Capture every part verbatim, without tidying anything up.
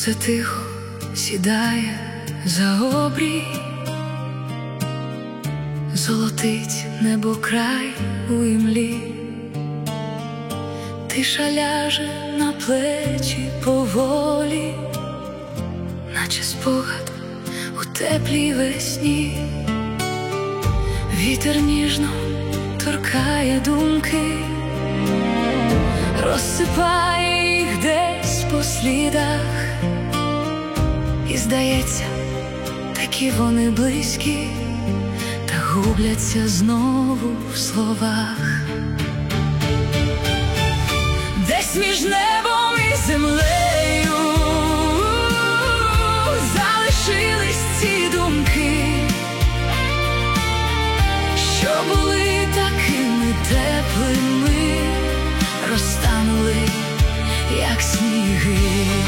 Сонце тихо сідає за обрій, золотить небо край у імлі. Тиша ляже на плечі поволі, наче спогад у теплій весні. Вітер ніжно торкає думки, розсипає їх десь по слідах. І здається, такі вони близькі, та губляться знову в словах. Десь між небом і землею залишились ці думки, що були такими теплими, розтанули, як сніги.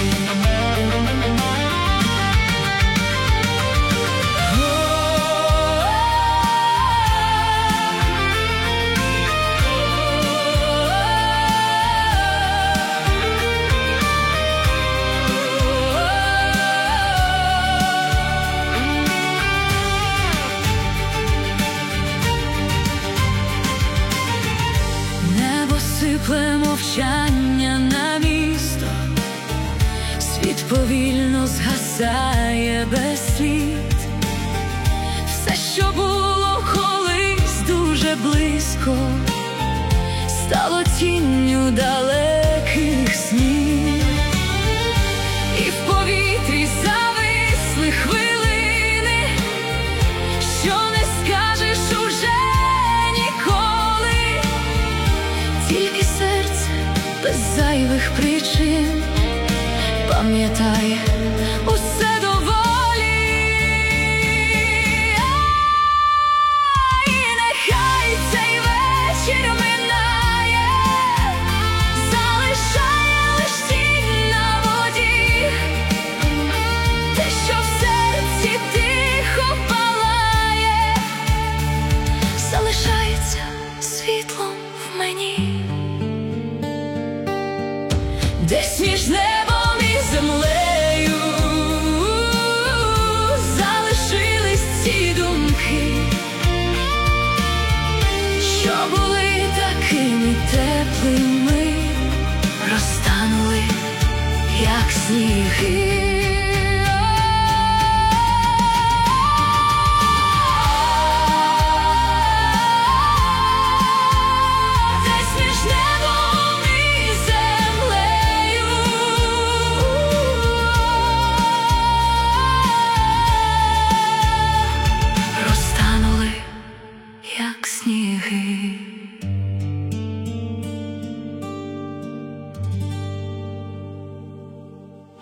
Сипле мовчання на місто, світ повільно згасає без слід. Все, що було колись дуже близько, стало тінню далеких снів. І в повітрі зависли хвилини, що не скажеш уже ніколи. Тільки серце без зайвих причин пам'ятає усе доволі. І нехай цей вечір минає, залишає лиш тінь на воді. Те, що в серці тихо палає, залишається світлом в мені. Десь між небом і землею залишились ці думки, що були такими теплими, розтанули, як сніги.